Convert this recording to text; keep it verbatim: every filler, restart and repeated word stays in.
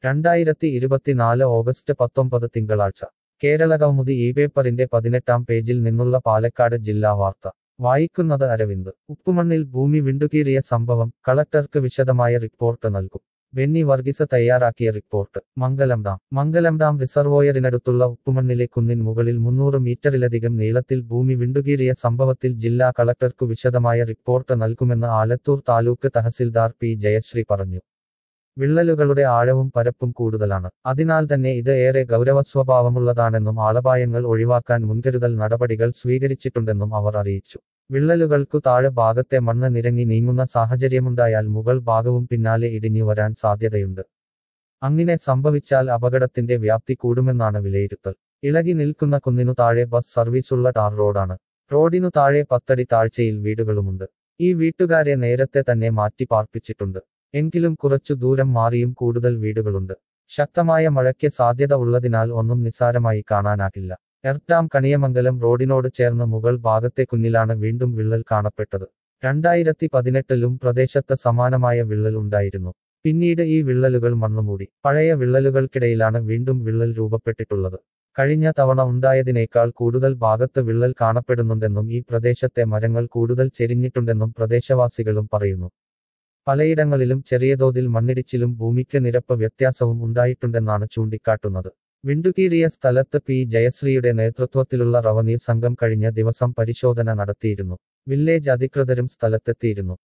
രണ്ടായിരത്തി ഇരുപത്തിനാല് ഓഗസ്റ്റ് പത്തൊമ്പത് തിങ്കളാഴ്ച കേരളകൗമുദി ഈ പേപ്പറിന്റെ പതിനെട്ടാം പേജിൽ നിന്നുള്ള പാലക്കാട് ജില്ലാ വാർത്ത വായിക്കുന്നത് അരവിന്ദ്. ഉപ്പുമണ്ണിൽ ഭൂമി വിണ്ടുകീറിയ സംഭവം കളക്ടർക്ക് വിശദമായ റിപ്പോർട്ട് നൽകും. ബെന്നി വർഗീസ് തയ്യാറാക്കിയ report. Mangalam dam Mangalam dam റിസർവോയറിനടുത്തുള്ള ഉപ്പുമണ്ണിലെ കുന്നിൻ മുകളിൽ മുന്നൂറ് മീറ്ററിലധികം നീളത്തിൽ ഭൂമി വിണ്ടുകീറിയ സംഭവത്തിൽ ജില്ലാ കളക്ടർക്കു വിശദമായ റിപ്പോർട്ട് നൽകുമെന്ന് ആലത്തൂർ താലൂക്ക് തഹസിൽദാർ പി ജയശ്രീ പറഞ്ഞു. വിള്ളലുകളുടെ ആഴവും പരപ്പും കൂടുതലാണ്. അതിനാൽ തന്നെ ഇത് ഏറെ ഗൗരവസ്വഭാവമുള്ളതാണെന്നും ആളപായങ്ങൾ ഒഴിവാക്കാൻ മുൻകരുതൽ നടപടികൾ സ്വീകരിച്ചിട്ടുണ്ടെന്നും അവർ അറിയിച്ചു. വിള്ളലുകൾക്കു താഴെ ഭാഗത്തെ മണ്ണ് നിരങ്ങി നീങ്ങുന്ന സാഹചര്യമുണ്ടായാൽ മുകൾ ഭാഗവും പിന്നാലെ ഇടിഞ്ഞു വരാൻ സാധ്യതയുണ്ട്. അങ്ങനെ സംഭവിച്ചാൽ അപകടത്തിന്റെ വ്യാപ്തി കൂടുമെന്നാണ് വിലയിരുത്തൽ. ഇളകി നിൽക്കുന്ന കുന്നിനു താഴെ ബസ് സർവീസുള്ള ടാർ റോഡാണ്. റോഡിനു താഴെ പത്തടി താഴ്ചയിൽ വീടുകളുമുണ്ട്. ഈ വീട്ടുകാരെ നേരത്തെ തന്നെ മാറ്റി പാർപ്പിച്ചിട്ടുണ്ട്. എങ്കിലും കുറച്ചു ദൂരം മാറിയും കൂടുതൽ വീടുകളുണ്ട്. ശക്തമായ മഴയ്ക്ക് സാധ്യത ഉള്ളതിനാൽ ഒന്നും നിസ്സാരമായി കാണാനാകില്ല. എർട്ടാം കണിയമംഗലം റോഡിനോട് ചേർന്ന് മുകൾ ഭാഗത്തെ കുന്നിലാണ് വീണ്ടും വിള്ളൽ കാണപ്പെട്ടത്. രണ്ടായിരത്തി പതിനെട്ടിലും പ്രദേശത്ത് സമാനമായ വിള്ളൽ ഉണ്ടായിരുന്നു. പിന്നീട് ഈ വിള്ളലുകൾ മണ്ണുമൂടി. പഴയ വിള്ളലുകൾക്കിടയിലാണ് വീണ്ടും വിള്ളൽ രൂപപ്പെട്ടിട്ടുള്ളത്. കഴിഞ്ഞ തവണ ഉണ്ടായതിനേക്കാൾ കൂടുതൽ ഭാഗത്ത് വിള്ളൽ കാണപ്പെടുന്നുണ്ടെന്നും ഈ പ്രദേശത്തെ മരങ്ങൾ കൂടുതൽ ചെരിഞ്ഞിട്ടുണ്ടെന്നും പ്രദേശവാസികളും പറയുന്നു. പലയിടങ്ങളിലും ചെറിയ തോതിൽ മണ്ണിടിച്ചിലും ഭൂമിക്ക് നിരപ്പ് വ്യത്യാസവും ഉണ്ടായിട്ടുണ്ടെന്നാണ് ചൂണ്ടിക്കാട്ടുന്നത്. വിണ്ടുകീറിയ സ്ഥലത്ത് പി ജയശ്രീയുടെ നേതൃത്വത്തിലുള്ള റവന്യൂ സംഘം കഴിഞ്ഞ ദിവസം പരിശോധന നടത്തിയിരുന്നു. വില്ലേജ് അധികൃതരും സ്ഥലത്തെത്തിയിരുന്നു.